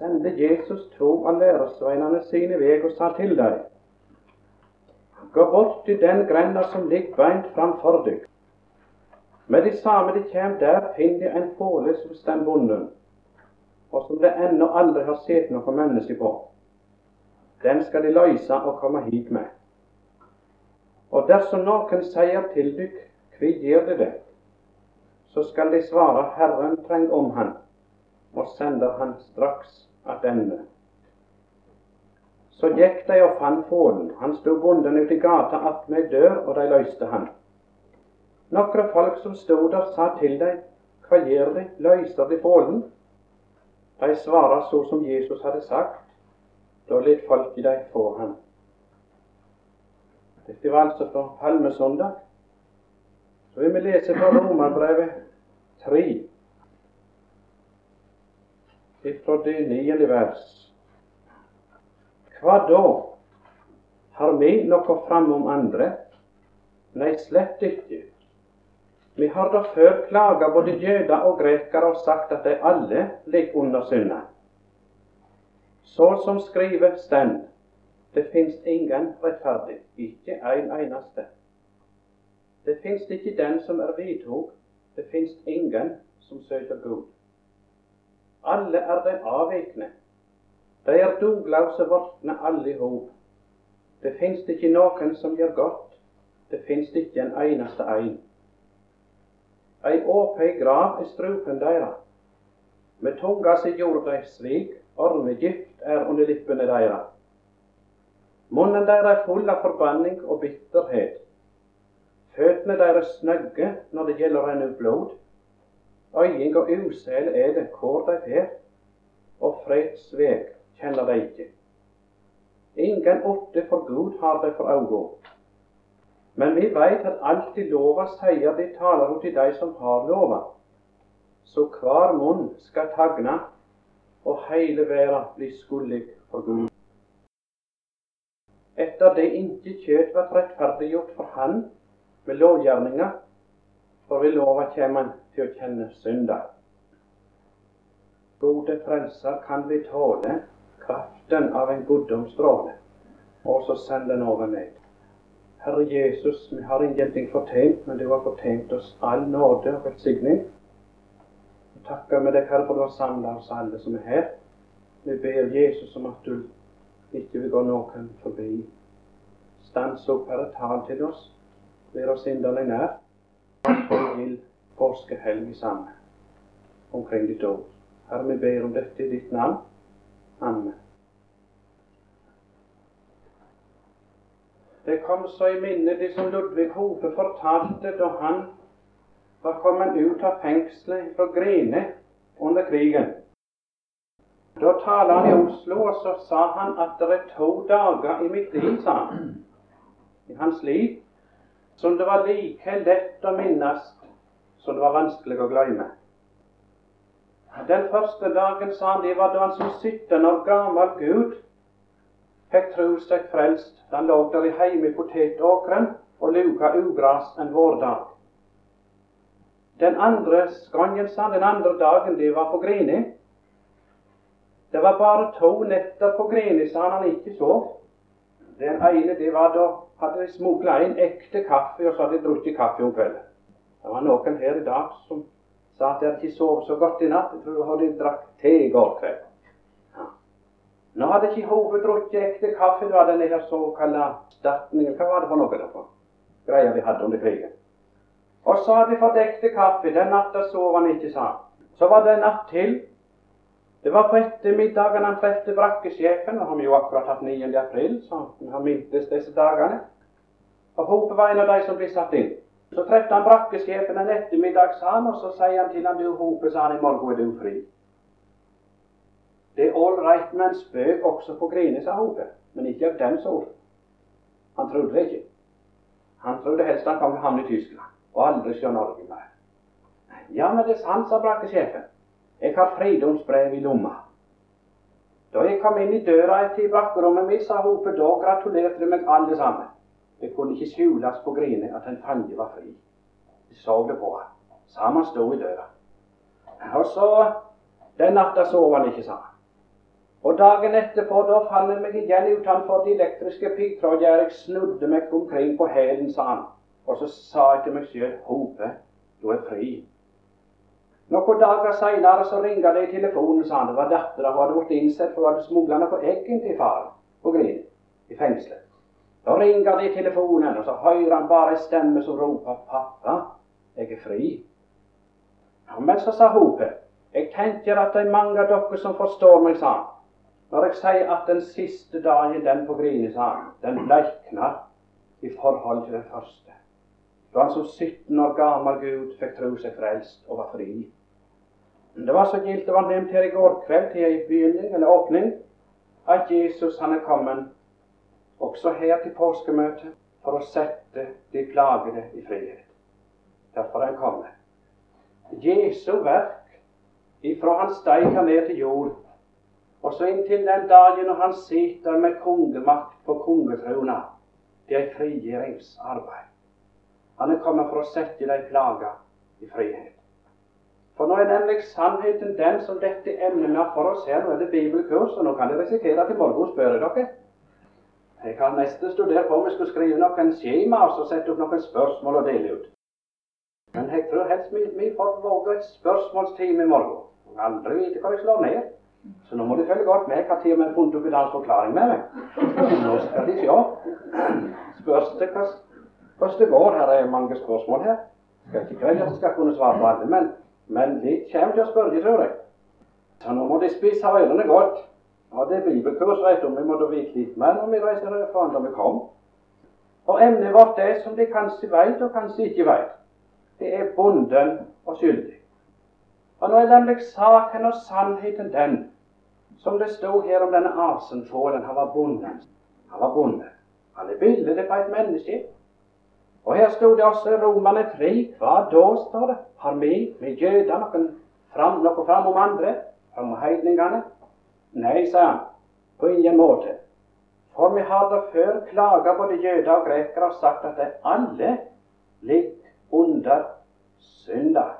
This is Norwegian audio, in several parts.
sendte Jesus 2 av læresveinene sine veg og sa til dem: Gå bort til den grenda som ligger beint framfor deg. Med de samme de kjem, der finner de en fåle som står bonden, og som det ennå aldri har sett noe menneske på. Den skal de løyse og komme hit med. Og dersom noen sier til dykk, hva gjør de det? Så skal de svare, Herren treng om han, og sender han straks attende. Så gikk de og fant fålen. Han stod bonden ut i gata attmed dør, og de løyste han. Nokre folk som stod der, sa til dem, hva gjør de? Løyser de fålen? De svarer så som Jesus hadde sagt. Da litt folk i dem få han. Dette var altså fra Palmesøndag. Så vil vi lese fra Romerbrevet 3, fra det 9. vers. Hva da? Har vi noe fram om andre? Nei, slett ikke. Vi har da før klaga både jøder og grekere og sagt at de alle ligger under synda. Så som skrivet stend, det finnes ingen rettferdig, ikke en eneste. Det finnes ikke den som er vidtog, det finnes ingen som søker Gud. Alle er de avvikne, de er doglause vortne alle i hop. Det finnes ikke noen som gjør godt, det finnes ikke en eneste ein. Ei åpen grav i strupen deres, med tunga si gjorde de svik, ormegift er under lippene deres. Munnen deres er full av forbanning og bitterhet. Føttene deres snøgge når det gjelder å renne ut blod. Øying og usel er det hvor de fer, og fredsveg kjenner de ikke. Ingen åtte for Gud har de for augo. Men vi veit at alltid lova sier de taler til de som har lova. Så hver munn skal tagna, og hele verda blir skuldig for Gud. Etter det ikke kjøtt var rettferdiggjort for han, med lovgjerninger, for ved lova kommer han til å kjenne synda. Gode frelser kan vi tåle kraften av en guddomsstråle, og så sende den over meg. Herre Jesus, vi har ingenting fortjent, men du har fortjent oss all nåde og velsigning. Vi takker med deg, Herre, for du har samlet oss alle som er her. Vi ber Jesus om at du ikke vil gå noen forbi. Stans opp, Herre, tal til oss. Vær oss inderlig nær, og for gild påskehelg sammen omkring ditt ord. Herre, vi ber om dette i ditt navn. Amen. Det kom så i minne det som Ludvig Hope fortalte da han var kommet ut av fengselet fra Grine under krigen. Da talte han i Oslo, og så sa han at det er 2 dager i mitt liv, sa han, i hans liv, som det var like lett å minnes som det var vanskelig å glemme. Den første dagen, sa han, det var da han som 17 år gammel Gud fikk tro seg frelst. Han lå der i heime i potetåkeren og luka ugras en vårdag. Den andre gangen, sa han, den andre dagen, det var på Grini. Det var bare 2 netter på Grini, sa han ikke sov. Den ene, det var da hadde de smuglet inn ekte kaffe, og så hadde de drukket kaffe om kvelden. Det var noen her i dag som sa at de hadde ikke sovet så godt i natt. Jeg tror de drakk te i går kveld. Ja. Nå hadde ikke hovedet drukket ekte kaffe. Det var denne her såkalte statningen. Hva var det for noe derfor? Greia vi hadde under krigen. Og så hadde de fått ekte kaffe. Den natta sov han ikke, sa han. Så var det en natt til. Det var på ettermiddagen han trefte brakkesjefen, og han har jo akkurat hatt 9. april, så han mintes disse dagene. Og Hope var en av de som ble satt inn. Så trefte han brakkesjefen en ettermiddag, sa han, og så sier han til han, du Hope, sa han, i morgen er du fri. Det er all right med en spøk også på Grine, sa Hope, men ikke av den sort. Han trodde det ikke. Han trodde helst han kom til havn i Tyskland, og aldri se Norge mer. Ja, men det er sant, sa brakkesjefen. Jeg har fridomsbrev i lomma. Da jeg kom inn i døra til brakkerommet mitt, sa Hope, da gratulerte de meg alle sammen. Det kunne ikke skjules på Grine at en fange var fri. De så det på han. Sammen stod i døra. Og så, den natta sov han ikke, sa han. Og dagen etterpå, da fant jeg meg igjen utenfor de elektriske piggtrådgjerder. Jeg snudde meg omkring på hælen, sa han. Og så sa jeg til meg selv, Hope, du er fri. Noen dager senere så ringte det i telefonen, sa han. Det var datteren som hadde blitt innsett for å ha smuglet noe egg til far på Grini, i fengselet. Da ringer det i telefonen, og så hører han bare en stemme som roper, pappa, jeg er fri. Ja, men så sa Hope, jeg tenker at det er mange av dere som forstår meg, sa han. Når jeg sier at den siste dagen den på Grini, sa han, den bleikner i forhold til den første. Da han som 17 år gammel Gud fikk tro seg frelst og var fri. Det var så gildt, det var nevnt her i går kveld til en begynning, eller åpning, at Jesus han er kommet også her til påskemøtet for å sette de plagede i frihet. Derfor er han kommet. Jesu verk ifra han steg her ned til jord, og så inntil den dagen når han sitter med kongemakt på kongetrona, det er frigjøringsarbeid. Han er kommet for å sette de plager i frihet. For nå er nemlig sannheten den som dette emnet er for oss her. Nå er det bibelkurs, og nå kan det risikere til morgen spørre dere. Jeg kan nesten studere på om jeg skulle skrive noen skjema og så sette opp noen spørsmål og dele ut. Men jeg tror helst vi får våge et spørsmålstime i morgen. Og aldri vite hva jeg slår ned. Så nå må de følge godt med hva tid vi har funnet opp i dans forklaring med meg. Nå skal de se. Spørs det hvordan det går. Her er mange spørsmål her. Jeg skal ikke velge at jeg skal kunne svare på alle, men litt kommer til å spørre, tror jeg. Så nå må de spise ørene godt. Og det er bibelkurs, vet du, vi må da vite litt mer når vi reiser fra da vi kom. Og emnet vårt er som de kanskje vet og kanskje ikke vet. Det er bonden og skyldig. Og nå er nemlig saken og sannheten den, som det stod her om denne asenfålen, han var bonden. Han var bonde. Han er bildet på et menneske. Og her stod det også Romerne 3, hva da, står det? Har vi jøder noe fram om andre, fram om heidningene? Nei, sa han, på ingen måte. For vi har da før klaget både jøder og grekere og sagt at det alle ligger under synder.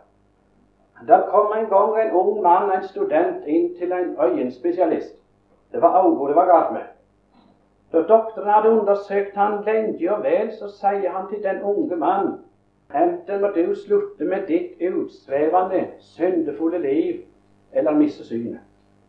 Der kom en gang en ung mann, en student, inn til en øyenspesialist. Det var Augo det var galt med. Da doktoren hadde undersøkt han lenge og vel, så sier han til den unge mann, enten må du slutte med ditt utsvevende, syndefulle liv, eller miste synet.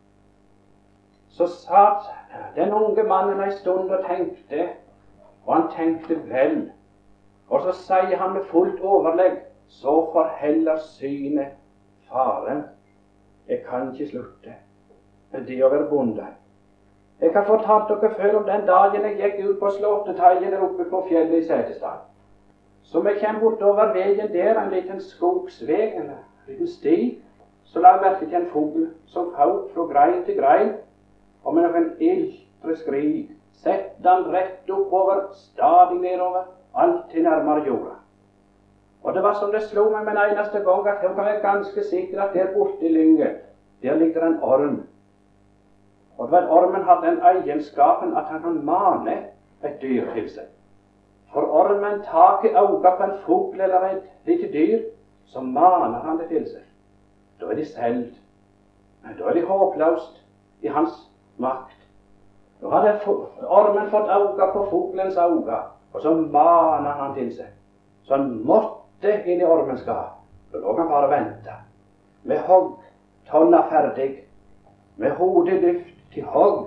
Så satt den unge mannen en stund og tenkte, og han tenkte vel. Og så sier han med fullt overlegg, så forheller synet fare. Jeg kan ikke slutte. Det å være bonde. Jeg har fortalt dere før om den dagen jeg gikk ut på Slåtteteien der oppe på fjellet i Setesdal. Så vi kommer bortover veien der, en liten skogsveg, en liten sti, så la jeg merke til en fugl som falt fra grein til grein, og med noen iltre skrik sette han rett oppover, stadig nedover, alt til nærmere jorda. Og det var som det slo meg med en eneste gang at jeg var ganske sikker at der borte i lynget, der ligger en orm. Og ormen har den egenskapen at han kan mane et dyr til seg. For ormen tar i øynene på en fugl eller et lite dyr, så maner han det til seg. Da er de selv. Da er de håpløst i hans makt. Da hadde ormen fått øynene på fuglens øyne, og så maner han til seg. Så han måtte inn i ormens gap. Da lå han bare og vente. Med hogg, tonna ferdig, med hodet lyft til hogg.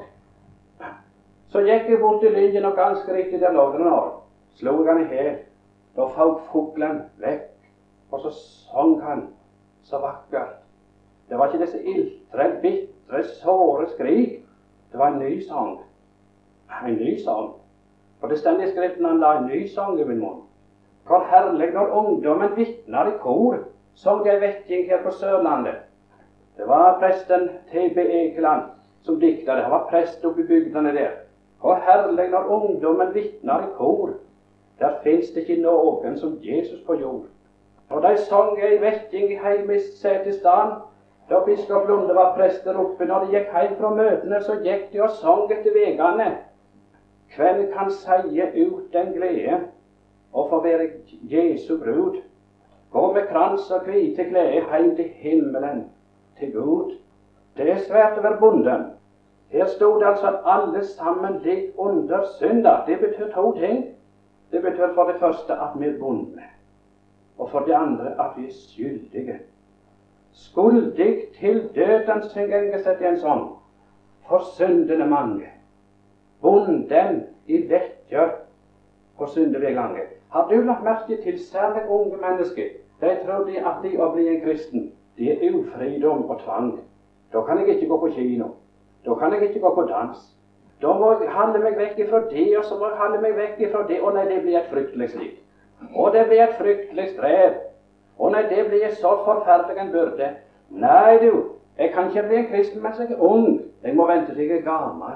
Så gikk jeg bort til linjen, og ganske riktig der lå det en orm. Slog han i hæl. Da falt fuglen vekk, og så sang han så vakkert. Det var ikke disse iltre, bitre, såre skrik. Det var en ny sang. En ny sang. For det stender i Skriften han la en ny sang i min munn. Hvor herlig når ungdommen vitner i kor, sang de vetting her på Sørlandet. Det var presten T.B. Ekeland som dikta det. Han var prest oppe i bygdene der. Hvor herlig når ungdommen vitner i kor. Der finnes det ikke noen som Jesus på jord. Og de sang i vetting i heimis Setesdal. Da biskop Lunde var prest der oppe, når de gikk hjem fra møtene, så gikk de og sang etter vegene. Hvem kan seie ut den glede og få være Jesu brud? Gå med krans og hvite klede heim til himmelen, til Gud. Det er svært å være bonden. Her stod det altså at alle sammen ligger under synda. Det betyr to ting. Det betyr for det første at vi er bundne, og for det andre at vi er skyldige. Skuldig til døden, synger Engeseth Jensson, for syndene mange. Bunden i vekker på syndeveg lange. Har du lagt merke til særlig unge mennesker? De tror at de å bli en kristen, det er ufridom og tvang. Da kan jeg ikke gå på kino. Da kan jeg ikke gå på dans. Da må jeg holde meg vekk ifra det, og så må jeg holde meg vekk ifra det. Å nei, det blir et fryktelig sliv. Og det blir et fryktelig strev. Å nei, det blir så forferdelig en byrde. Nei du, jeg kan ikke bli en kristen mens jeg er ung. Jeg må vente til jeg er gammel.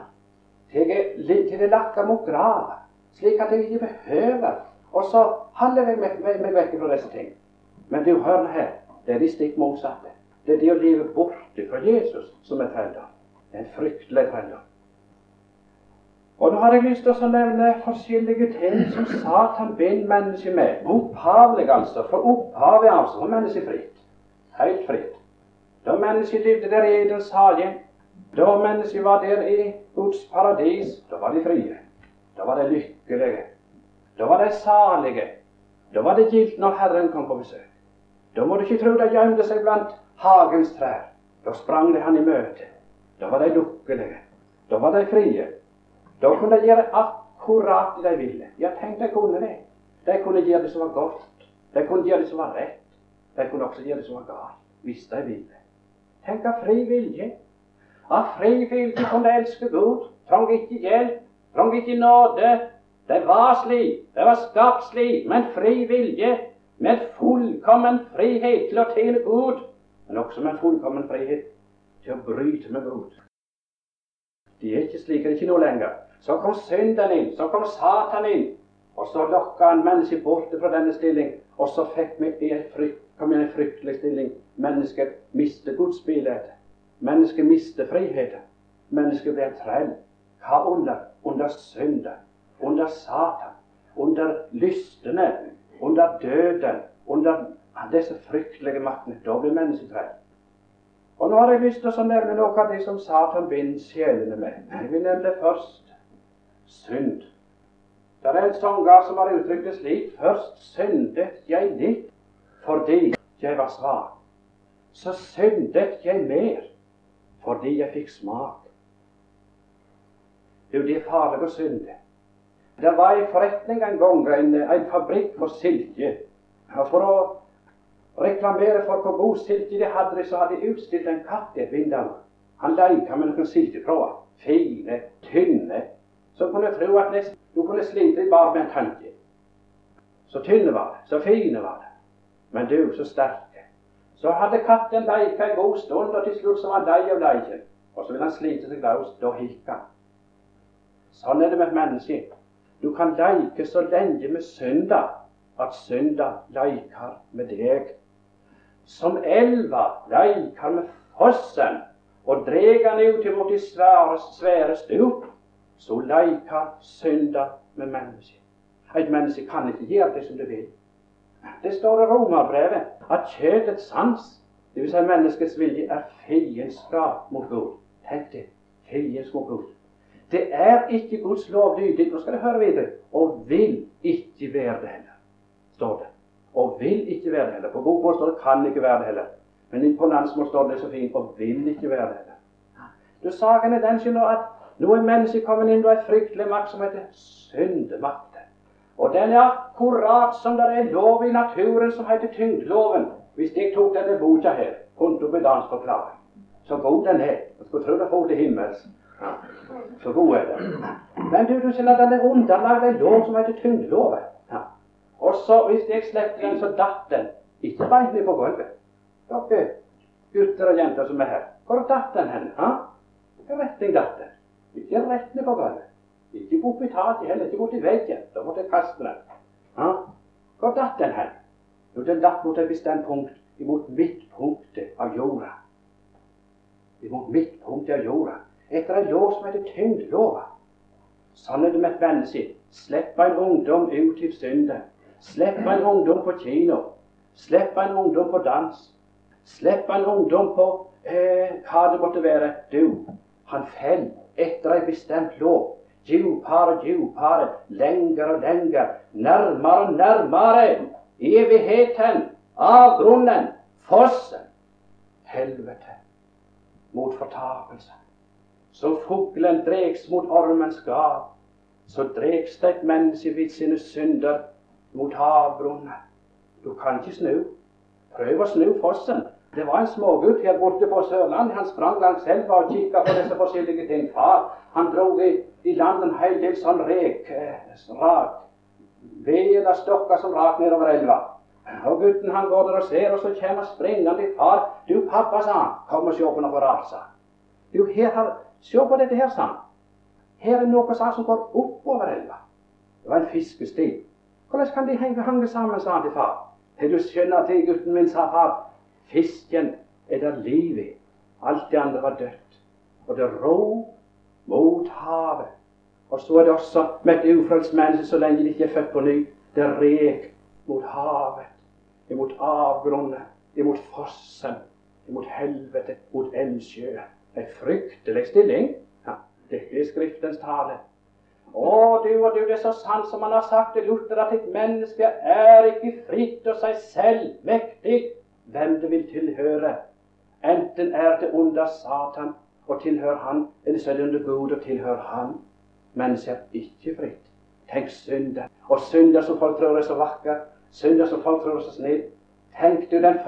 Til det lakker mot grav. Slik at jeg ikke behøver. Og så holder jeg meg vekk fra disse ting. Men du, hør her. Det er de stikk motsatte. Det er det å leve borte fra Jesus som er trelldom. Det er en fryktelig trelldom. Og nå har jeg lyst til å nevne forskjellige ting som Satan binder mennesket med. Opphavlig altså, for opphavet altså, for mennesket fritt. Helt fritt. Da mennesket levde der i Edens hage, da mennesket var der i Guds paradis, da var de frie. Da var de lykkelige. Da var de salige. Da var det gildt når Herren kom på besøk. Da må du ikke tro de gjemte seg blant hagens trær. Da sprang de han i møte. Da var de lykkelige. Da var de frie. Da kunne de gjøre akkurat det de ville. Ja, tenk, de kunne det. De kunne gjøre det som var godt. De kunne gjøre det som var rett. De kunne også gjøre det som var galt, hvis de ville. Tenk av fri vilje. Av fri vilje kunne de elske Gud. Trang ikke hjelp. Trang ikke nåde. De var slik. De var skapt slik. Men fri vilje. Med fullkommen frihet til å tjene Gud. Men også med fullkommen frihet til å bryte med Gud. De er ikke slik, det er ikke noe lenger. Så kom synden inn, så kom Satan inn, og så lokket han mennesket borte fra denne stilling, og så kom en fryktelig stilling. Mennesket mistet Guds bilde. Mennesket mistet friheten. Mennesket ble en trell. Hva under? Under synden, under Satan, under lystene, under døden, under disse fryktelige maktene. Da blir mennesket trell. Og nå har jeg lyst til å nevne noe av det som Satan binder sjelene med. Jeg vil nevne det først. Synd. Det er en sanger som har uttrykt det slik: først syndet jeg litt fordi jeg var svak. Så syndet jeg mer fordi jeg fikk smak. Det er farlig å synde. Det var en forretning en gang, en fabrikk for silke. Og for å reklamere for hvor god silke de hadde, så hadde de utstilt en katt i et vindu. Han leika med noen silketråder, fine, tynne, så kunne tro at du kunne slite bare med en tanke. Så tynne var det, så fine var det. Men du, så sterke. Så hadde katten leika en god stund, og til slutt så var han lei av leiken. Og så ville han slite seg løs, da gikk han. Sånn er det med et menneske. Du kan leike så lenge med synda, at synda leikar med deg. Som elva leikar med fossen, og dreg han ut imot de svære stup, så leikar synda med mennesket. Et menneske kan ikke gjøre det som det vil. Det står i Romerbrevet at kjødets sans, det vil si menneskets vilje, er fiendskap mot Gud. Tenk det, fiendskap mot Gud. Det er ikke Guds lovlydig, nå skal du høre videre, og vil ikke være det heller, står det. Og vil ikke være det heller. På bokmål står det kan ikke være det heller. Men på landsmål står det så fint, og vil ikke være det heller. Du, saken er den skjønner at nå er mennesket kommet inn i en fryktelig makt som heter syndemakten. Og den er akkurat som det er lov i naturen som heter tyngdloven. Hvis jeg tok denne boka her, kunne du bedans forklare. Så god den er. Jeg skulle tro det får til himmels. Ja. Så god er det. Men du ser at den er underlagt en lov som heter tyngdloven. Ja. Og så hvis jeg slepte den, så datt den. Ikke beint ned på gulvet. Dere gutter og jenter som er her. Hvor datt den hen? Ja? Ikke retning datt den. Ikke rett ned på gulvet. Ikke bort i taket heller, ikke bort i veggen. Da måtte jeg kaste den. Ja? Hvor datt den hen? Jo, den datt mot et bestemt punkt, imot midtpunktet av jorda. Imot midtpunktet av jorda. Etter en lov som heter tyngdlova. Sånn er det med et menneske. Slipp en ungdom ut i synden. Slipp en ungdom på kino. Slipp en ungdom på dans. Slipp en ungdom på hva det måtte være. Du, Han fell etter ei bestemt lov. Djupere, lenger og lenger, nærmere og nærmere, evigheten, avgrunnen, fossen, helvete, mot fortapelse. Som fuglen dregs mot ormens gap, så dregs det et menneske vidt sine synder mot avgrunnen. Du kan ikke snu. Prøv å snu fossen. Det var en smågutt her borte på Sørlandet. Han sprang langs elva og kikket på disse forskjellige ting. Far, han drog i land en hel del sånn rak ved eller stokker som rak nedover elva. Og gutten han går der og ser, og så kommer springende. Far, du pappa, sa han, kom og se på noe rart, sa han. Du, se på dette her, sa han. Her er noe som går oppover elva. Det var en fiskesti. Hvordan kan de henge sammen, sa han til far. Du skjønner til, gutten min, sa far. Fisken er der liv i. Alt det andre var dødt. Og det rå mot havet. Og så er det også med et ufrelst menneske, så lenge de ikke er født på ny. Det rek mot havet, imot avgrunnen, imot fossen, imot helvete, mot eldsjøen. En fryktelig stilling. Ja, dette er Skriftens tale. Å, du, det er så sant som han har sagt til Luther, at et menneske er ikke fritt og seg selv mektig hvem det vil tilhøre. Enten er det under Satan og tilhører han, eller så er det under Gud og tilhører han. Mennesket er ikke fritt. Tenk synder. Og synder som folk tror er så vakker. Synder som folk tror er så snill. Tenk du den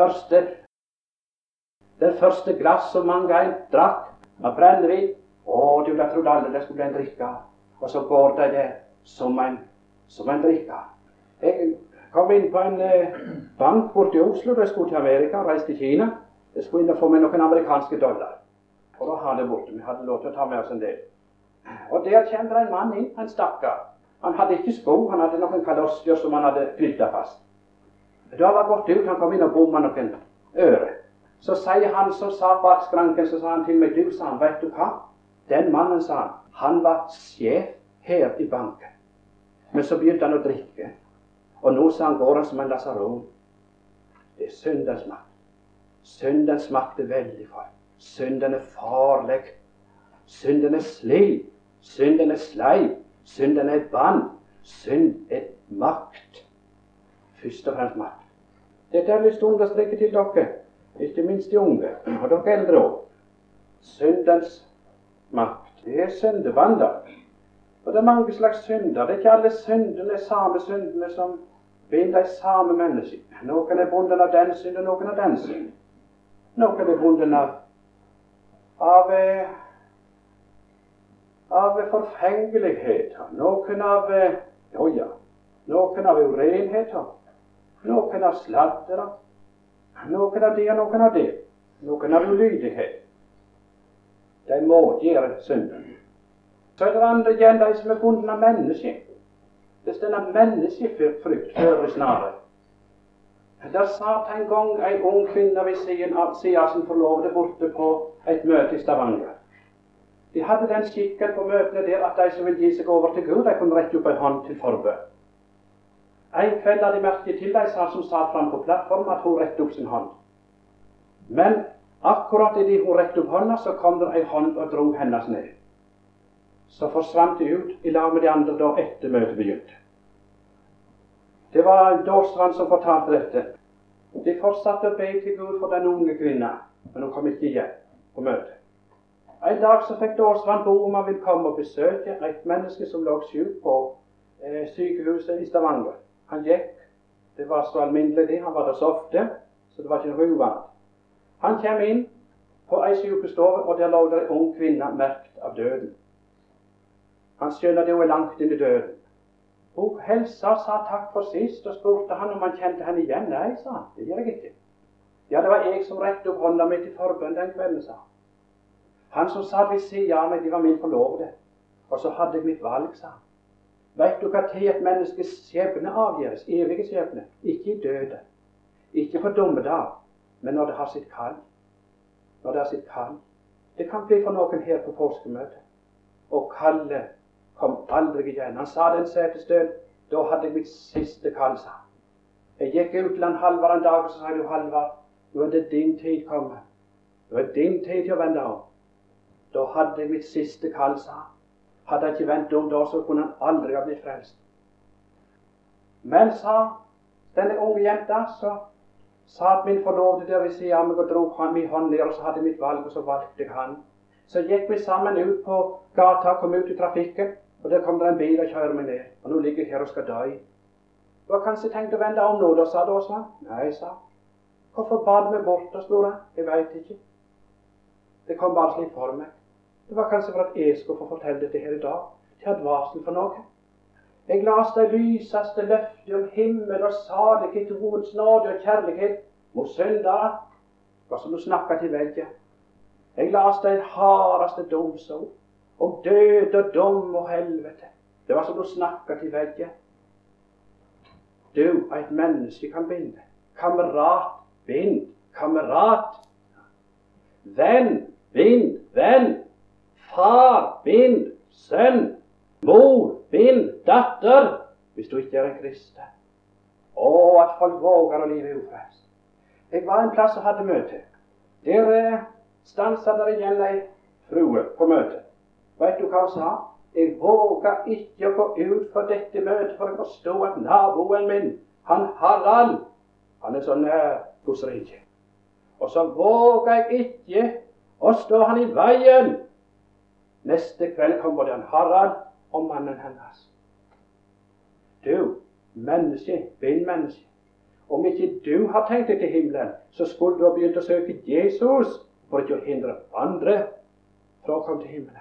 første glass som mange en drakk av brennevin. Å, du, da trodde alle det skulle bli en drikke. Og så går det der som en drikke. Jeg kom inn på en bank borte i Oslo. Jeg skulle til Amerika, reiste til Kina. Jeg skulle inn og få med noen amerikanske dollar. Og da hadde jeg borte. Vi hadde lov til å ta med oss en del. Og der kommer en mann inn, en stakkar. Han hadde ikke sko, han hadde noen kalossier som han hadde knyttet fast. Da var gått ut, han kom inn og bommet noen øre. Så sier han som sa bak skranken, så sa han til meg, du, sa han, vet du hva? Den mannen, sa han var sjef her i banken. Men så begynte han å drikke. Og nå, sa han, går han som en lasaron. Det er syndens makt. Syndens makt er veldig for. Synden er farlig. Synden er sliv. Synden er sleiv. Synden er bann. Synd er makt. Først og fremst makt. Dette har jeg lyst til å understreke til dere, ikke minst de unge, og dere eldre også. Syndens makt. Det er syndebander. Og det er mange slags synder. Det er ikke alle syndene, samme syndene som binder de samme mennesker. Noen er bunden av den synd, og noen av den synd. Noen er bunden av forfengeligheter. Noen av noen av urenheter. Noen av sladder. Noen av det og noen av det. Noen av ulydighet. De må gjøre synden. Så er det andre igjen, de som er bunden av mennesker. Det er denne menneskefrykt fører snarere. Der satt en gang en ung kvinne ved siden av sin forlovede borte på et møte i Stavanger. De hadde den skikken på møtene der at de som vil gi seg over til Gud, de kunne rekke opp en hånd til forbønn. En kveld hadde de merket til de som satt frem på plattformen, at hun rekte opp sin hånd. Men akkurat idet hun rekte opp hånda, så kom det en hånd og dro hennes ned. Så forsvant de ut i lag med de andre da etter møtet begynte. Det var Dåsvann som fortalte dette. De fortsatte å be til Gud for den unge kvinna, men hun kom ikke igjen på møtet. En dag så fikk Dåsvann bo om han ville komme og besøke et menneske som lå syk på sykehuset i Stavanger. Han gikk, det var så alminnelig det, han var der så ofte, så det var ikke noe uvant. Han kom inn på ei sykestove, og der lå det en ung kvinne merkt av døden. Han skjønner det, hun er langt inn i døden. Hun helsa og sa takk for sist, og spurte han om han kjente henne igjen. Nei, sa han, det gjør jeg ikke. Ja, det var jeg som rekte opp hånda mi til forbønn den kvelden, sa han. Han som sa ved siden av meg, de var min forlovede. Og så hadde jeg mitt valg, sa han. Vet du hva til et menneskes skjebne avgjøres? Evige skjebne. Ikke i døde. Ikke på dommedag, men når det har sitt kall. Når det har sitt kall. Det kan bli for noen her på påskemøtet. Og kallet kom aldri igjen. Han sa den setestøl, da hadde jeg mitt siste kall, sa han. Jeg gikk ut til han Halvard en dag, og så sa du, Halvard, nå er det din tid kommet. Nå er din tid til å vende om. Da hadde jeg mitt siste kall, sa han. Hadde jeg ikke ventet om da, så kunne han aldri ha blitt frelst. Men, sa denne unge jenta, så satt min forlovede der ved siden av meg og dro min hånd ned, og så hadde jeg mitt valg, og så valgte jeg han. Så gikk vi sammen ut på gata, kom ut i trafikken, og der kom det en bil og kjører meg ned. Og nå ligger jeg her og skal dø. Du har kanskje tenkt å vende om nå, da, sa du også. Nei, sa han. Hvorfor ba du meg bort, da, spurte han. Jeg vet ikke. Det kom bare slik for meg. Det var kanskje for at jeg skulle få fortelle dette her i dag, til advarsel for noe. Jeg las de lyseste løfter om himmel og salighet, Guds nåde og kjærlighet mot syndere. Det var som du snakket til veggen. Jeg las de hardeste domsord om død og dom og helvete. Det var som du snakket til veggen. Du, et menneske kan binde. Kamerat, bind. Kamerat. Venn, bind. Venn. Far, bind. Sønn. Mor, bind. Datter. Hvis du ikke er en kristen. At folk våger å leve ufrelst. Jeg var en plass og hadde møte. Der stanset der igjen ei frue på møte. Vet du hva hun sa? Jeg våger ikke å gå ut for dette møtet, for jeg forstår at naboen min, han Harald, han er så nær hos riket. Og så våger jeg ikke å stå han i veien. Neste kveld kom både han Harald og mannen hennes. Du, menneske, bind menneske. Om ikke du har tenkt deg til himmelen, så skulle du ha begynt å søke Jesus for ikke å hindre andre fra å komme til himmelen.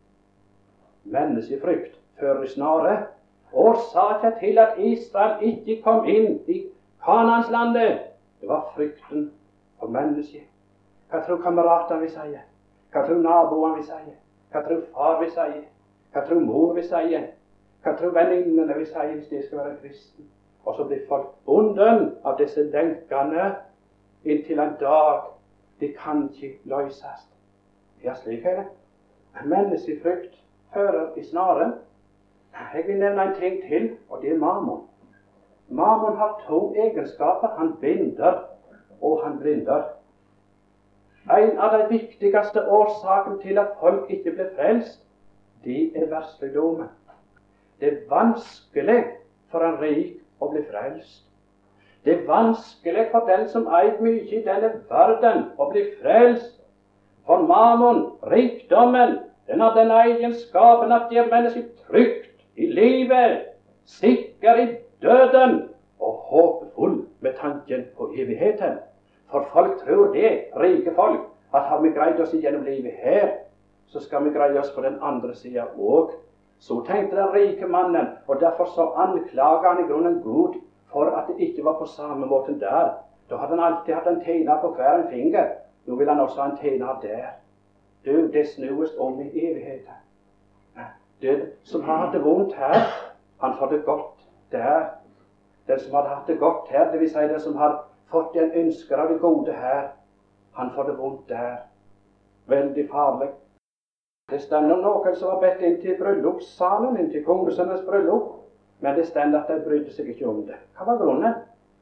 Menneskefrykt fører i snare. Årsaken til at Israel ikke kom inn i Kananslandet, det var frykten for mennesket. Hva tror kameratene vil si? Hva tror naboene vil si? Hva tror far vil si? Hva tror mor vil si? Hva tror venninnene vil si hvis de skal være kristen? Og så blir folk bunden av disse lenkene inntil en dag de kan ikke løses. Ja, slik er det. Menneskefrykt fører i snaren. Jeg vil nevne en ting til, og det er mammon. Mammon har to egenskaper. Han binder, og han blinder. En av de viktigste årsakene til at folk ikke blir frelst, de er versligdommen. Det er vanskelig for en rik å bli frelst. Det er vanskelig for den som eier mye i denne verden å bli frelst. For mammon, rikdommen, den har den egenskapen at gjør mennesket trygt i livet, sikker i døden og håpefull med tanken på evigheten. For folk tror det, rike folk, at har vi greid oss gjennom livet her, så skal vi greie oss på den andre siden også. Så tenkte den rike mannen, og derfor så anklaget han i grunnen Gud for at det ikke var på samme måten der. Da hadde han alltid hatt en tjener på hver en finger. Nå vil han også ha en tjener der. Du, det snues om i evigheten. Den som har hatt det vondt her, han får det godt der. Den som hadde hatt det godt her, det vil si den som har fått en ønsker av det gode her, han får det vondt der. Veldig farlig. Det stender noen som var bedt inn til bryllupssalen, inn til kongesønnes bryllup, men det stender at de brydde seg ikke om det. Hva var grunnen?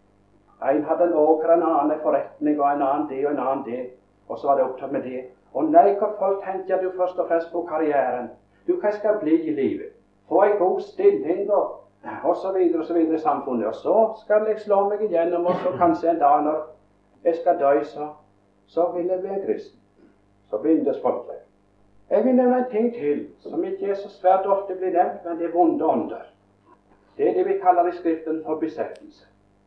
En hadde en åker, en annen en forretning, og en annen det, og en annen det, og så var det opptatt med det. Og nei, hva folk tenker du først og fremst på karrieren? Du, hva skal bli i livet? Få en god stilling, og så videre i samfunnet. Og så skal jeg slå meg igjennom, og så kanskje en dag når jeg skal dø, så vil jeg bli en kristen. Så bindes folk det. Jeg vil nevne en ting til, som ikke er så svært ofte blir nevnt, men det er vonde ånder. Det er det vi kaller i Skriften for besettelse.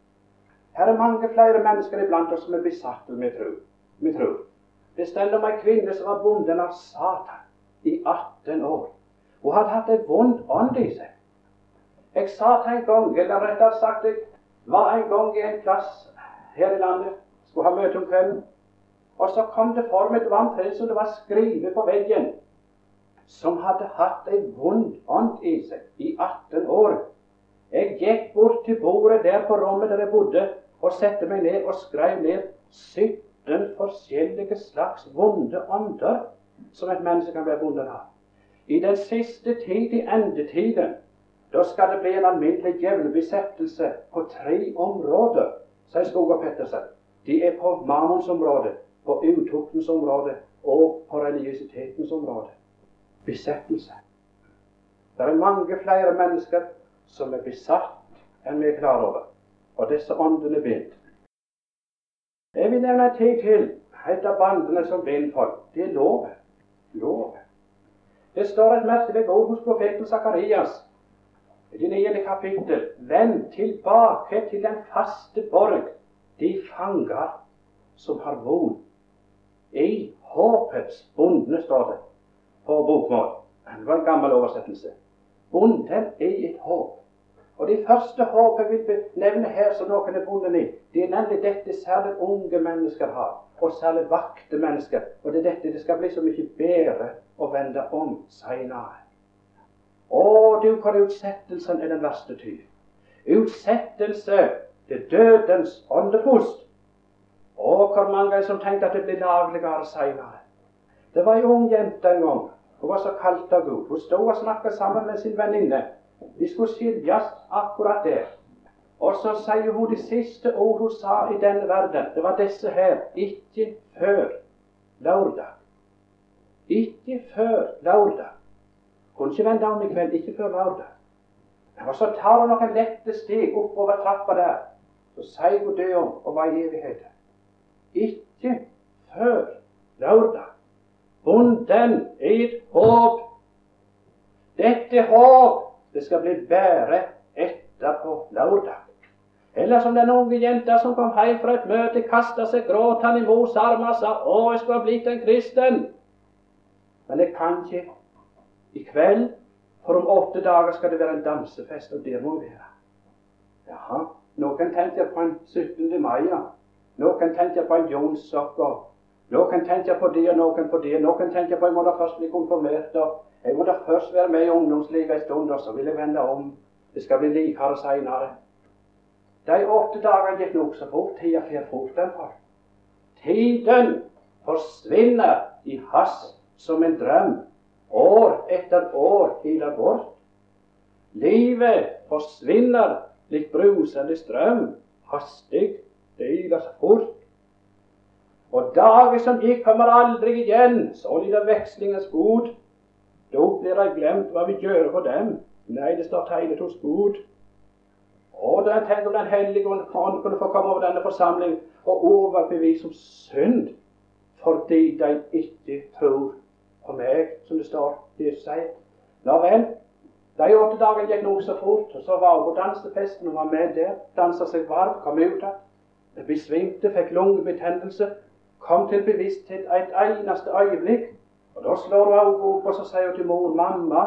Her er mange flere mennesker iblant oss som er besatt med tro. Det stender om en kvinne som var bunden av Satan i 18 år. Hun hadde hatt en vond ånd i seg. Jeg sa til en gang, eller rettere sagt, jeg var en gang i en plass her i landet, skulle ha møte om kvelden, og så kom det for meg, det var omtrent som det var skrevet på veggen, som hadde hatt en vond ånd i seg i 18 år. Jeg gikk bort til bordet der på rommet der jeg bodde, og sette meg ned og skrev ned 17 forskjellige slags vonde ånder som et menneske kan være bundet av. I den siste tid, i endetiden, da skal det bli en alminnelig djevelbesettelse på 3 områder, sier Skog og Pettersen. De er på mammons område, på utuktens område og på religiøsitetens område. Besettelse. Det er mange flere mennesker som er besatt enn vi er klar over, og disse åndene bind. Jeg vil nevne en ting til. Et av bandene som binder folk, det er lovet. Lovet. Det står et merkelig ord hos profeten Sakarias i det 9. kapittel. Vend tilbake til den faste borg, de fanger som har von. I håpets bundne, står det på bokmål. Det var en gammel oversettelse. Bunden i et håp. Og det første håpet jeg vil nevne her som noen er bunden i, det er nemlig dette særlig unge mennesker har, og særlig vakte mennesker. Og det er dette det skal bli så mye bedre å vende om senere. Og du, hvor utsettelsen er den verste tyv. Utsettelse til dødens åndepust. Og hvor mange som tenkte at det blir lagligere senere. Det var en ung jente en gang. Hun var så kalt av Gud. Hun stod og snakket sammen med sin venninne. De skulle skiljes akkurat der. Og så sier hun de siste ord hun sa i denne verden. Det var disse her. Ikke før lørdag. Ikke før lørdag. Kunne ikke vende om i kveld. Ikke før lørdag. Og så tar hun noen lette steg oppover trappa der. Så sier hun det om og hva i evigheten. Ikke før lørdag. Bunden i et håp. Dette håp, det skal bli bedre etterpå lørdag. Eller som den unge jenta som kom hjem fra et møte, kastet seg gråtende i mors armer og sa, å, jeg skulle ha blitt en kristen. Men jeg kan ikke. I kveld, for om 8 dager skal det være en dansefest, og det må være. Jaha, noen tenker på en 17. mai, ja. Noen tenker på en jonssokker. Noen tenker på det, og noen på det. Noen tenker på jeg må da først bli konfirmert, og jeg må da først være med i ungdomslivet en stund, og så vil jeg vende om. Det skal bli likere senere. De 8 dagene gikk nok så fort. Tida fer fort den for. Tiden forsvinner i hast som en drøm. År etter år hiler bort. Livet forsvinner litt brusende strøm. Hastig. Det hiler så fort. Og dager som gikk kommer aldri igjen. Så lider vekslingens bod. Da blir det glemt hva vi gjør for dem. Nei, det står tegnet hos Gud. Og da tenker om den hellige ånd kunne få komme over denne forsamling og overbevise om synd, fordi de ikke tror på meg, som det står i seg. Nå vel, de 8 dagene gikk nok så fort, og så var hun på dansefesten og var med der, danset seg varm, kom ut av, besvimte, fikk lungebetennelse, kom til bevissthet et eneste øyeblikk, og da slår hun øynene opp, og så sier hun til mor, mamma,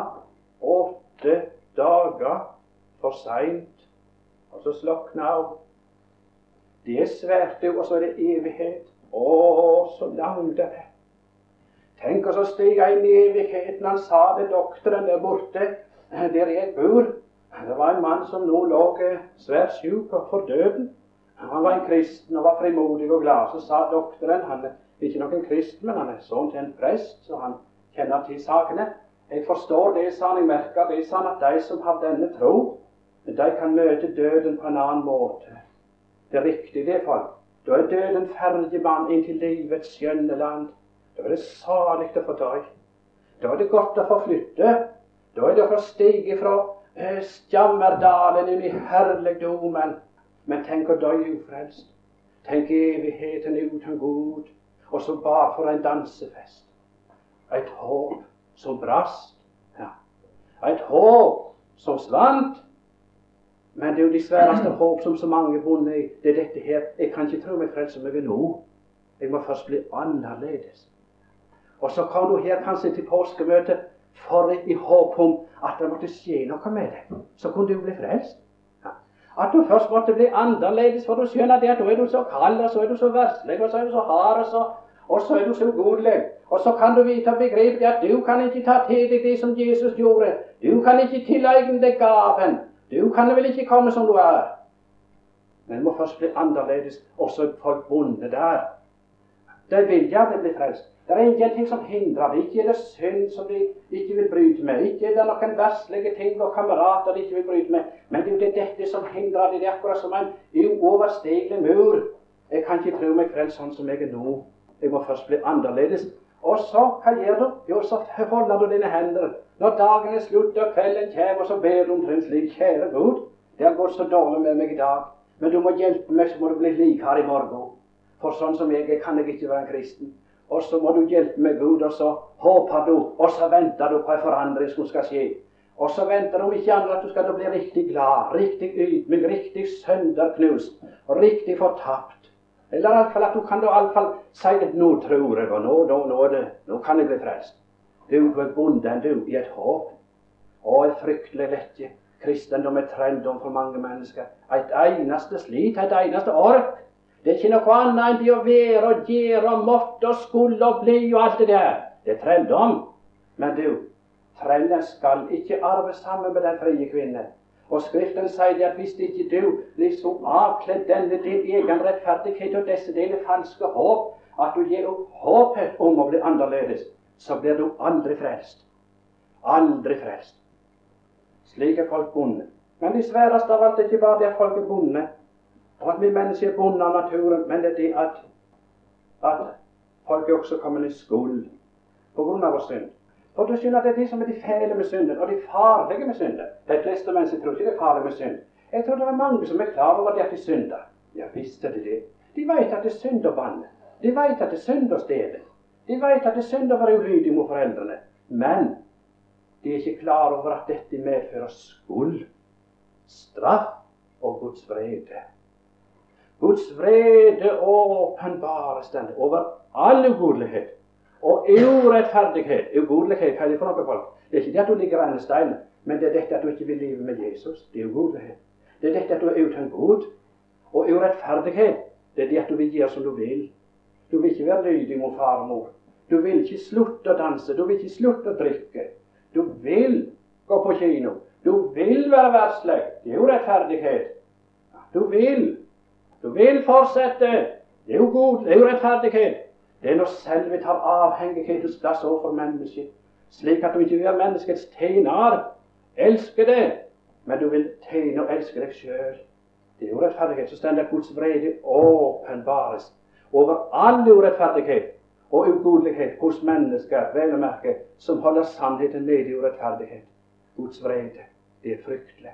8 dager for sent. Og så slokna hun. Det er svært, og så er det evighet. Å, så langt det er. Tenk oss å stige inn i evigheten. Han sa det, doktoren der borte, der jeg bor. Det var en mann som nå lå svært syk og for døden. Han var en kristen og var frimodig og glad. Så sa doktoren, han er ikke noen kristen, men han er sånn til en prest, så han kjenner til sakene. Jeg forstår det, sa han, jeg merker det, sa han, at de som har denne tro, de kan møte døden på en annen måte. Det er riktig det, folk. Da er døden ferdig mann inn til livets skjønne land. Da er det salig å få dø. Da er det godt å få flytte. Da er det å få stige fra Skammerdalen inn i herligdomen. Men tenk å dø ufrelst. Tenk evigheten uten Gud. Og så bare for en dansefest. Et håp som brast. Ja. Et håp som svant. Men det er jo de sværeste håp som så mange bunner i. Det er dette her. Jeg kan ikke tro meg frelse meg nå. Jeg må først bli annerledes. Og så kom du her kanskje til påskemøtet for i håp om at det måtte skje noe med deg. Så kunne du bli frelst. Ja. At du først måtte bli annerledes, for du skjønner det at da er du så kald, og så er du så verslig, og så er du så hard, og så er du så godlig. Og så kan du vite og begripe at du kan ikke ta til deg det som Jesus gjorde. Du kan ikke tilegne deg gaven. Du kan vel ikke komme som du er. Men må først bli annerledes, også folk bonde der. De vil gjerne bli frelst. Det er ingenting som hindrer det. Ikke er det synd som de ikke vil bryte med. Ikke er det noen verslige ting og kamerater de ikke vil bryte med. Men det er dette som hindrer det. Det er akkurat som en uoverstigelig mur. Jeg kan ikke tro meg frelst sånn som jeg er nå. Jeg må først bli annerledes. Og så, hva gjør du? Jo, så holder du dine hender. Når dagen er slutt og kvelden kommer, så ber du omtrent slik: Kjære Gud, det har gått så dårlig med meg i dag, men du må hjelpe meg, så må du bli lik her i morgen. For sånn som jeg er, kan jeg ikke være en kristen. Og så må du hjelpe meg, Gud, og så håper du, og så venter du på en forandring som skal skje. Og så venter du om ikke andre at du skal bli riktig glad, riktig ydmyk, riktig sønderknust, og riktig fortapt. Eller i alle fall at du kan si at nå tror jeg, og nå kan jeg bli frelst. Du er bonden, du, i et håp. Og et fryktelig lette. Kristendom er trelldom for mange mennesker. Et eneste slit, et eneste ork. Det er ikke noe annet enn det å være og gjøre og måtte og skulle og bli og alt det der. Det er trelldom. Men du, trellen skal ikke arve sammen med den frie kvinne. Og Skriften sier det at hvis ikke du liksom avkledd denne din egen rettferdighet og disse dine falske håp, at du gir opp håpet om å bli annerledes, så blir du aldri frelst. Aldri frelst. Slik er folk bonde. Men det sværeste av alt er ikke bare det at folk er bonde, og at vi mennesker er bonde av naturen, men det er det at folk er også kommet i skuld på grunn av vår synd. For du skjønner, det er de som er de fæle med synden, og de farlige med synden. De fleste mennesker tror ikke det er farlig med synd. Jeg tror det er mange som er klar over det at de synder. Ja, visst er det det. De vet at det er synd å banne. De vet at det er synd å stjele. De vet at det er synd å være ulydig mot foreldrene. Men de er ikke klar over at dette medfører skuld, straff og Guds vrede. Guds vrede åpenbares denne over all ugodlighet. Og urettferdighet, ugodlighet, hva er det for noe folk? Det er ikke det at du ligger i rennesteinen, men det er dette at du ikke vil leve med Jesus. Det er ugodlighet. Det er dette at du er uten Gud. Og urettferdighet, det er det at du vil gjøre som du vil. Du vil ikke være lydig mot far og mor. Du vil ikke slutte å danse. Du vil ikke slutte å drikke. Du vil gå på kino. Du vil være verdslig. Det er urettferdighet. Du vil fortsette. Det er jo god, det er urettferdighet. Det er når selve tar avhengighetens plass overfor mennesket, slik at du ikke vil være menneskets tjener. Elsker det, men du vil tjene og elske deg selv. Det er urettferdighet. Så stender Guds vrede åpenbares over all urettferdighet og ugodlighet hos mennesker, vel å merke, som holder sannheten nede i urettferdighet. Guds vrede, det er fryktelig.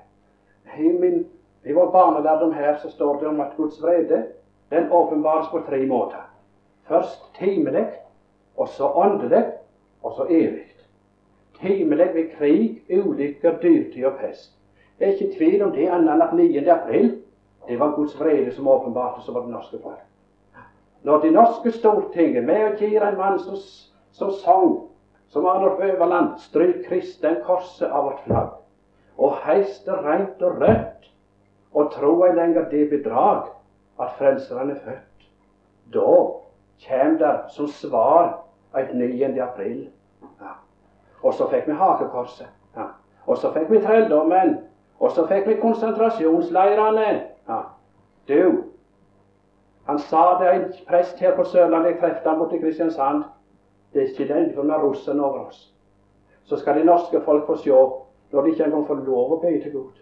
I vår barnelærdom her så står det om at Guds vrede, den åpenbares på 3 måter. Først timelig, og så åndelig, og så evig. Timelig ved krig, ulykker, dyrtid og pest. Det er ikke tvil om det annet enn at 9. april, det var Guds vrede som åpenbarte over det norske folk. Når det norske Stortinget, med å gi en mann som sang, som Arnulf Øverland, stryk kristen korset av vårt flagg, og heiste rent og rødt, og tro ei lenger det bedrag, at frelseren er født. Da kjem der som svar et 9. april. Ja. Og så fikk vi hakekorset. Ja. Og så fikk vi trelldommen. Og så fikk vi konsentrasjonsleirene. Ja. Du, han sa det, en prest her på Sørlandet, jeg trefte han borte i Kristiansand. Det er ikke den for med russen over oss. Så skal de norske folk få se, når de ikke engang får lov å be til Gud.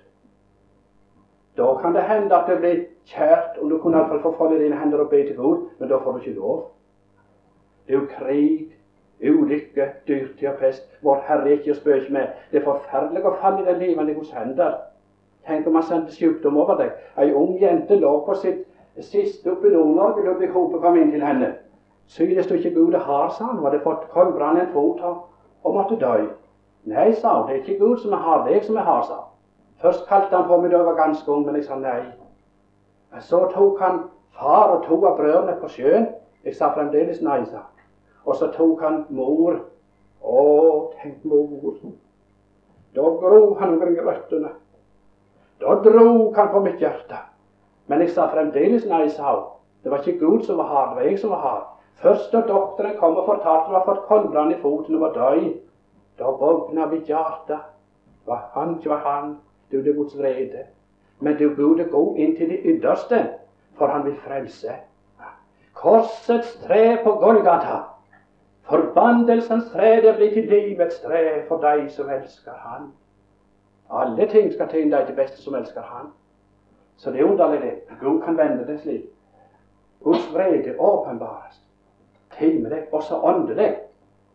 Da kan det hende at det blir kjært, og du kunne i hvert fall få folde dine hender og be til Gud, men da får du ikke lov. Det er jo krig, ulykke, dyrtid og pest. Vår Herre ikke å spøke med. Det er forferdelig å falle i den levende hos hender. Tenk om han sendte sykdom over deg. Ei ung jente lå på sitt siste oppe i Nord-Norge, Ludvig Hope kom inn til henne. Synes du ikke Gud har, sa han. Hun hadde fått koldbrann i en fot og måtte dø. Nei, sa hun, det er ikke Gud som har, det er jeg som har, sa hun. Først kalte han på meg da jeg var ganske ung, men jeg sa nei. Men så tok han far og 2 av brødrene på sjøen. Jeg sa fremdeles nei, sa han. Og så tok han mor. Å, tenk mor. Da gro han omkring røttene. Da drog han på mitt hjerte. Men jeg sa fremdeles nei, sa hun. Det var ikke Gud som var hard, det var jeg som var hard. Først da doktoren kom og fortalte at han var fått koldbrann i foten og var død, da bogna mitt hjerte. Var han, ikke var han. Du, det er Guds vrede. Men du burde gå inn til det ytterste, for han vil frelse. Korsets tre på Golgata. Forbandelsens tre, det blir til livets tre for deg som elsker han. Alle ting skal tjene deg til beste som elsker han. Så det er underlig det. Gud kan vende det slik. Guds vrede åpenbares. Timelig, også åndelig.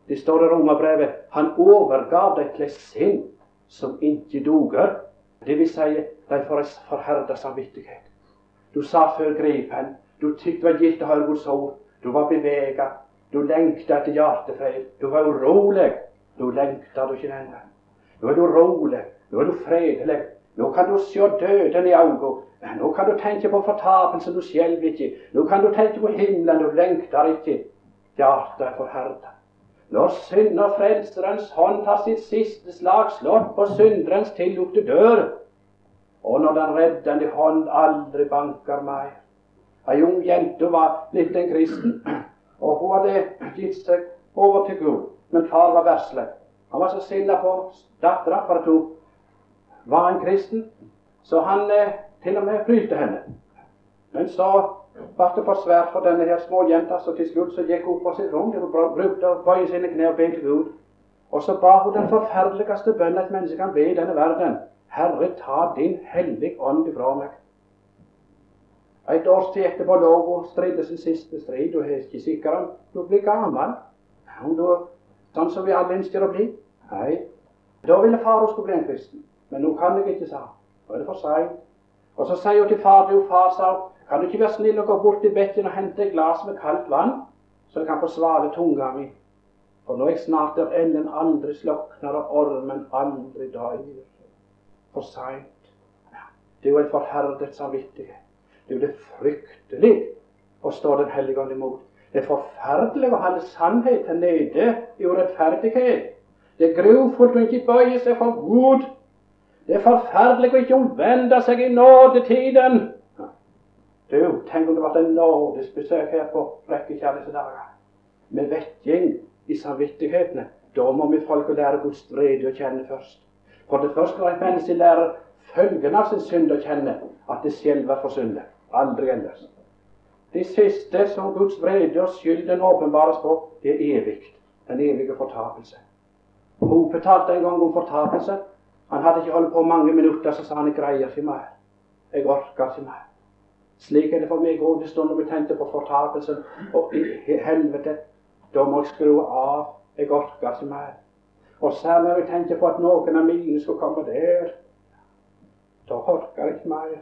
Det står i Romerbrevet, han overgav deg til et sinn som ikke duger. Det vil si, de får en forherdet samvittighet. Du sa før gripen, du tykte det var gitt å høre Guds ord. Du var beveget, du lengtet etter hjertefred. Du var urolig, du lengtet du ikke denne. Nå er du rolig, nå er du fredelig. Nå kan du se døden i øynene. Nå kan du tenke på fortapelsen, du skjelver ikke. Nå kan du tenke på himmelen, du lengter ikke. Hjertet er forherdet. Når synd og frelserens hånd tar sitt siste slag slått på synderens tillukte dør, og når den reddende hånd aldri banker mer. Ei ung jente var blitt en kristen, og hun hadde gitt seg over til Gud, men far var verslig. Han var så sinna på datteren for at hun var en kristen, så han til og med brylte henne. Men så ble det for svært for denne her småjenta, så til slutt så gikk hun på sitt rom, og brukte å bøye sine kne og be til Gud. Og så ba hun den forferdeligste bønn et menneske kan be i denne verden. Herre, ta din hellige ånd ifra meg. Et års tid etterpå lå hun og stridde sin siste strid, og er ikke sikker om du blir gammel. Sånn som vi alle ønsker å bli. Nei, da ville far hun skulle bli en kristen. Men nå kan jeg ikke, sa han. Nå er det for sent. Og så sier hun til far, du far, sa hun, kan du ikke være snill og gå bort til bekken og hente et glas med kaldt vann, så jeg kan få svale tunga mi? For nå er jeg snart der enden aldri slokner og ormen aldri dør. For sent. Det er jo et forherdet samvittighet. Det er jo det fryktelig å stå den hellige ånd imot. Det er forferdelig å holde sannheten nede i urettferdighet. Det er grufullt å ikke bøye seg for Gud. Det er forferdelig å ikke omvende seg i nådetiden. Du, tenk om det var en nådesbesøk her på Brekkekjær disse dager. Med vetting i samvittighetene. Da må vi folk lære Guds vrede å kjenne først. For det første når et menneske lærer følgen av sin synd å kjenne, at det selv er for syndet. Aldri ellers. Det siste som Guds vrede og skylden åpenbares på, det er evig. Den evige fortapelse. Hun fortalte en gang om fortapelse. Han hadde ikke holdt på mange minutter, så sa han, jeg greier ikke mer. Jeg orker ikke mer. Slik er det for meg også. Det står når vi tenker på fortapelsen. Og i helvete, da må jeg skru av. Jeg orker ikke mer. Og særlig når vi tenker på at noen av mine skulle komme der, da orker jeg ikke mer.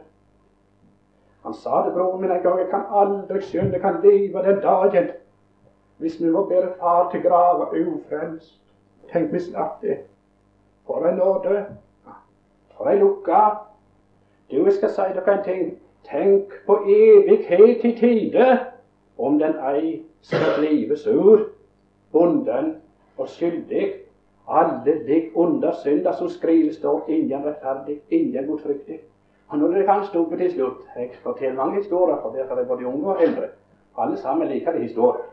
Han sa det, broren min, en gang, jeg kan aldri skjønne, jeg kan leve den dagen. Hvis vi må bære far til grava ufrelst. Tenk vi slapp det. For en nåde. For en lukka. Du, jeg skal si dere en ting. Tenk på evighet i tide, om den ei skal blive sur, bonden og skyldig. Alle ligger under synda som skrives står, ingen rettferdig, ingen godfryktig. Og når det kan stå på til slutt, jeg forteller mange historier, for derfor er både unge og eldre. Alle sammen liker de historier.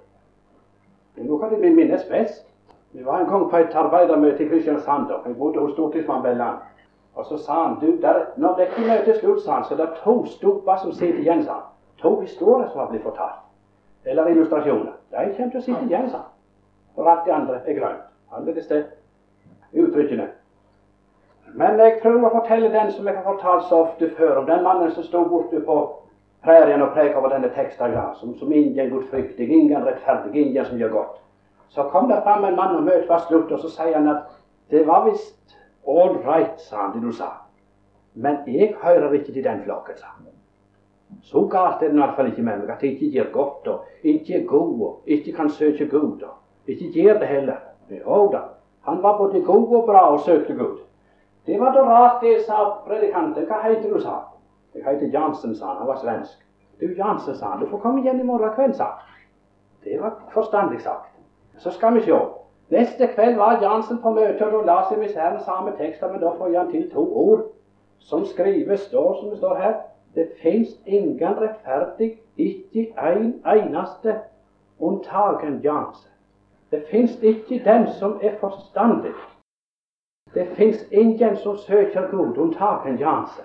Men nå kan de minnes best. Vi var en gang på et arbeidermøte i Kristiansand, og jeg bodde hos stortingsmann Belland. Og så sa han, du, når dette møtet slutt, sa han, så det er 2 stubber som sitter igjen, sa han. 2 historier som har blitt fortalt. Eller illustrasjoner. De kommer til å sitte igjen, sa han. For alt det andre er grønt. Alle disse uttrykkene. Men jeg prøver å fortelle den som jeg har fortalt så ofte før, om den mannen som stod borte på prærien og prek over denne teksten, som ingen godfryktig, ingen rettferdig, ingen som gjør godt. Så kom det fram en mann og møtet var slutt, og så sier han at det var visst all right, sa han, det du sa. Men jeg hører ikke til den flokken, sa han. Så galt er det i hvert fall ikke med meg, at jeg ikke gjør godt, og ikke er god, og ikke kan søke Gud, og ikke gjør det heller. Jo da, han var både god og bra og søkte Gud. Det var da rart det, sa predikanten. Hva heter du, sa han? Jeg heter Jansen, sa han, han var svensk. Du, Jansen, sa han, du får komme igjen i morgen kveld, sa han. Det var forstandig sagt. Så skal vi se. Neste kveld var Jansen på møte, og da la seg misæren samme tekster, men da får han til 2 ord som skrives, står som det står her. Det finnes ingen rettferdig, ikke en eneste unntagen Jansen. Det finnes ikke den som er forstandig. Det finnes ingen som søker Gud, unntagen Jansen.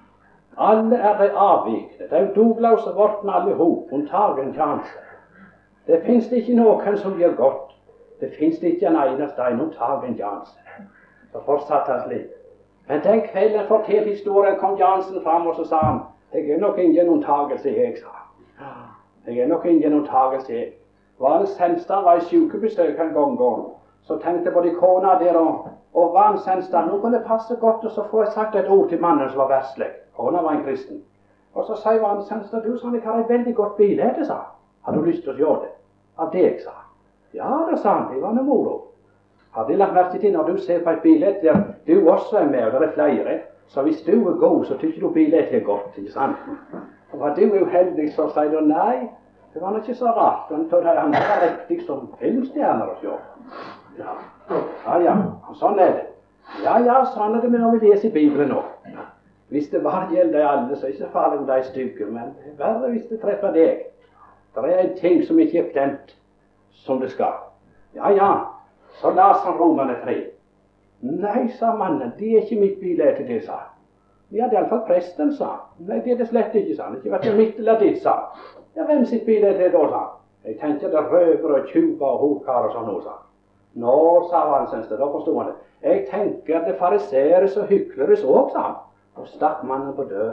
Alle er de avvikende. Det er jo Douglas og Vorten alle hop, unntagen Jansen. Det finnes ikke noen som gjør godt. Det finnes ikke en eneste en unntagen Jansen. Så fortsatte han slik. Men den kvelden fortalte historien, kom Jansen fram, og så sa han, jeg er nok ingen unntagelse, jeg, sa han. Jeg er nok ingen unntagelse, jeg. Valen Senstad var i sykebesøk en gang, så tenkte både kona der og Valen Senstad, nå kunne det passe godt, og så får jeg sagt et ord til mannen som var verslig. Kona var en kristen. Og så sier Valen Senstad, du, sa han, jeg har et veldig godt bilde, sa han. Har du lyst til å gjøre det? Av deg, sa han. Ja, det sa han, det var noe moro. Har de lagt merke til når du ser på et bilde der du også er med, og det er flere, så hvis du er god, så tykker du bildet er godt, ikke sant? Og var du uheldig, så sier du nei, det var ikke så rart, men for det andre var riktig som filmstjerner og så. Ja, ja, sånn er det. Ja, sånn er det når vi leser i Bibelen nå. Hvis det bare gjelder alle, så er det ikke farlig om de er stygge, men det er verre hvis det treffer deg. Det er en ting som ikke er plent som det skal. Ja, så las han Romerne 3. Nei, sa mannen, det er ikke mitt bilde til det, sa han. Ja, det er iallfall presten, sa han. Nei, det er det slett ikke, sa han. Ikke vært mitt eller ditt, sa han. Ja, hvem sitt bilde til da, sa han. Jeg tenkte det røver og tjuver og horkar og sånn noe, sa han. Nå, sa han, seneste, da forstod han det. Jeg tenker det fariseres og hykleres også, sa han. Og stakk mannen på dør.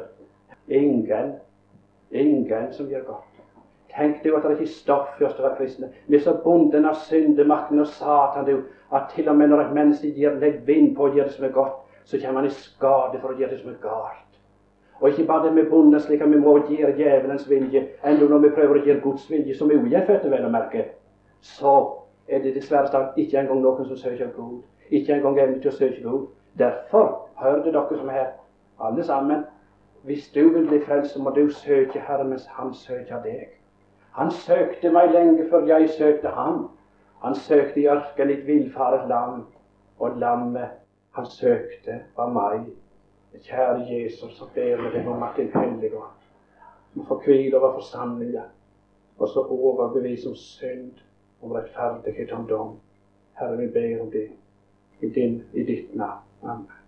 Ingen som gjør godt. Tenk deg at det ikke er stoff først å være kristne. Vi er så bonden av syndemakten og Satan, du, at til og med når et menneske legger vind på å gjøre det som er godt, så kommer han i skade for å gjøre det som er galt. Og ikke bare det med bonden, slik at vi må gjøre djevelens vilje, enda når vi prøver å gjøre Guds vilje, som er ugjenfødte, vel å merke, så er det dessverre ikke engang noen som søker Gud. Ikke engang evne til å søke Gud. Derfor, hør det dere som er her, alle sammen, hvis du vil bli frelst, så må du søke Herren mens han søker deg. Han søkte meg lenge før jeg søkte ham. Han søkte i ørken et villfaret lam, og lammet han søkte var meg. Kjære Jesus, så ber vi deg om at din hellige ånd må få hvile over forsamlingen, og så overbevise om synd, om rettferdighet, om dom. Herre, vi ber om det i ditt navn. Amen.